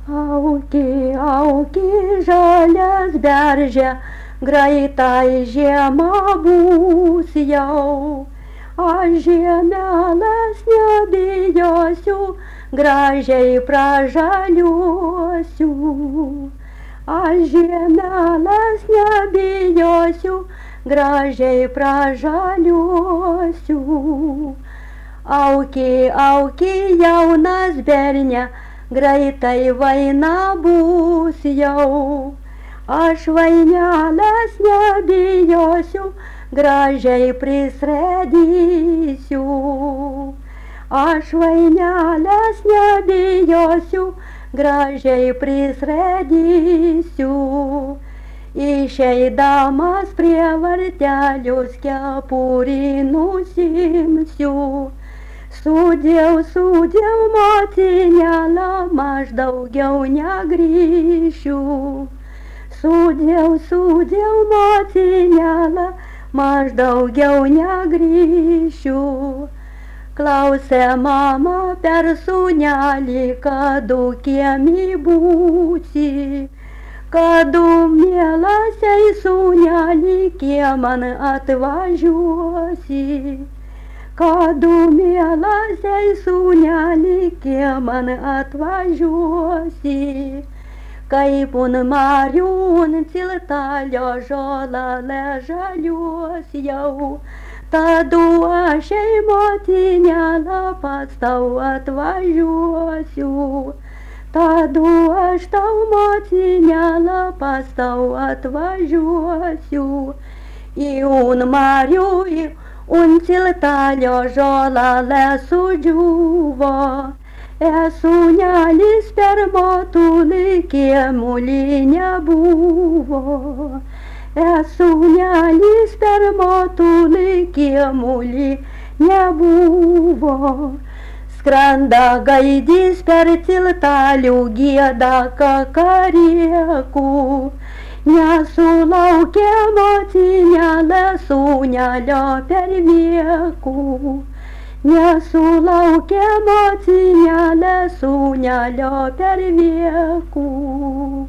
Auki, auki, žalias beržė, greitai žiema bus jau. Aš žiemelės nebijosiu, gražiai pražaliuosiu. Aš žiemelės nebijosiu, gražiai pražaliuosiu. Auki, auki, jaunas berne, greitai vaina bus jau. Aš vainelės nebijosiu, gražiai prisrėdysiu. Aš vainelės nebijosiu, gražiai prisrėdysiu. Išeidamas prie vartelius kepurį nusimsiu. Sudiev, sudiev, motinėle, aš daugiau negrįšiu. Sudiev, sudiev, motinėle, aš daugiau negrįšiu. Klausė mama per sūnelį, kadu kiemį būsi. Kadu, mielasiai sūnelį, kieman atvažiuosi. Kadu, mielasiai sūnelį, kieman atvažiuosi. Kaip un mariun ciltalio žolale žaliuos jau. Tadu aš ei motinėle pats tau atvažiuosiu. Tadu aš tau motinėle pas tau atvažiuosiu. Į un marių, un ciltalio žolale sudžiuvo. Sūnelis per motulį kiemulį nebuvo. Sūnelis per motulį kiemulį nebuvo. Skrenda gaidys per tiltalių, gieda kakariekų. Nesulaukė motinėle sūnelio per viekų. Nesulaukė motinėle sūnelio per viekų.